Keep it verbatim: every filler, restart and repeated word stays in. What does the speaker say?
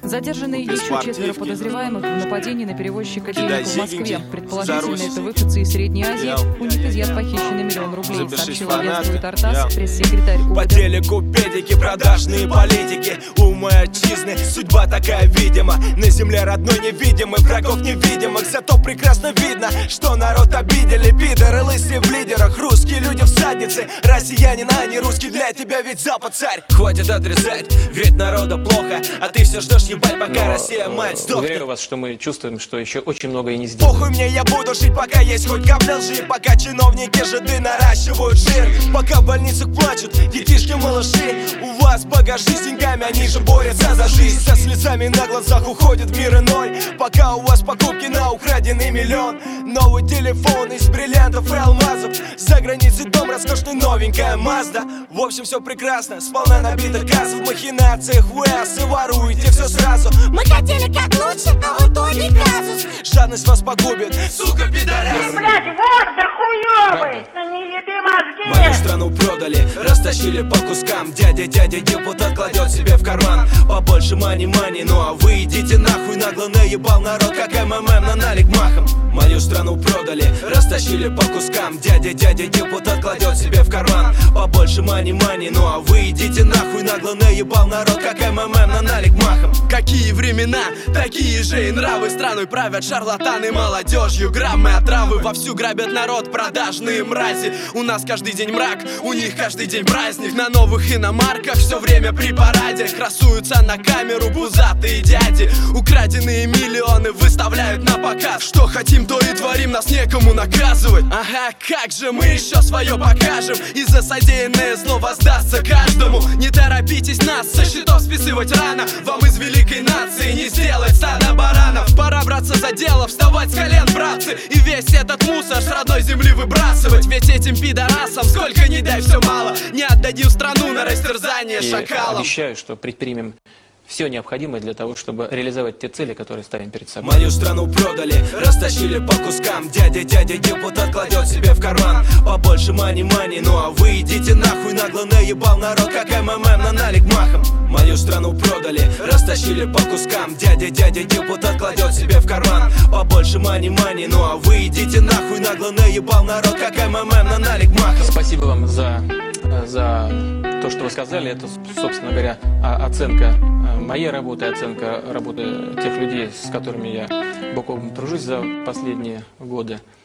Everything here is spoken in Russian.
Задержаны еще четверо подозреваемых в нападении на перевозчика денег в Москве. Предположительно, это выходцы из Средней Азии. У них изъят похищенный миллион рублей, сообщил агентству Тартас пресс-секретарь УВД. По телеку педики, продажные политики. У моей отчизны судьба такая, видимо. На земле родной невидимый, врагов невидимых. Зато прекрасно видно, что народ обидели. Пидоры лысые в лидерах, русские люди в заднице. Россиянин, а не русский, для тебя ведь Запад царь. Хватит отрезать, ведь народу плохо, а ты все ждешь ебать, пока Но, Россия мать сдохнет. Уверяю вас, что мы чувствуем, что еще очень многое не сделано. Похуй мне, я буду жить, пока есть хоть капля лжи. Пока чиновники жиды наращивают жир. Пока в больницах плачут детишки малыши. У вас багажи с деньгами, они же борются за жизнь. Со слезами на глазах уходит в мир иной. Пока у вас покупки на украденный миллион. Новый телефон из бриллиантов и алмазов. За границей дом роскошный, новенькая Мазда. В общем, все прекрасно, сполна набита касса. В махинациях вы асы, воруете все сразу. Мы хотели как лучше, а в итоге казус. Жадность вас погубит, сука, пидорас. Ты, блядь, вор да хуёвый, ну не еби мозги. Мою страну продали, растащили по кускам. Дядя, дядя, депутат кладет себе в карман побольше мани-мани. Ну а вы идите нахуй, нагло наебал народ, как МММ на налик махом. Мою страну продали, растащили по кускам. Дядя, дядя, депутат кладет себе в карман побольше мани-мани. Ну а вы идите нахуй, нагло наебал народ, как МММ на налик махом. Какие времена, такие же и нравы. Страной правят шарлатаны молодежью. Граммы отравы вовсю грабят народ, продажные мрази. У нас каждый день мрак, у них каждый день праздник. На новых иномарках все время при параде красуются на камеру пузатые дяди. Украденные миллионы выставляют на показ. Что хотим, то и творим, нас некому наказывать. Ага, как же мы еще свое покажем. И за содеянное зло воздастся каждому. Не торопитесь нас со счетов списывать рано. Вам из великой нации не сделать стадо баранов. Пора браться за дело, вставать с колен, братцы. И весь этот мусор с родной земли выбрасывать. Ведь этим пидорасам сколько ни дай все мало. Не отдадим страну на растерзание шакалам. Обещаю, что предпримем все необходимое для того, чтобы реализовать те цели, которые ставим перед собой. Мою страну продали, растащили по кускам. Дядя, дядя, депутат кладет себе в карман побольше мани-мани. Ну а вы идите нахуй, нагло наебал народ, как МММ на налик махом. Мою страну продали, растащили по кускам. Дядя, дядя, депутат кладет себе в карман побольше мани-мани. Ну а вы идите нахуй, нагло наебал народ, как МММ на налик махом. Спасибо вам за, за то, что вы сказали. Это, собственно говоря, оценка моей работы, оценка работы тех людей, с которыми я бок о бок тружусь за последние годы.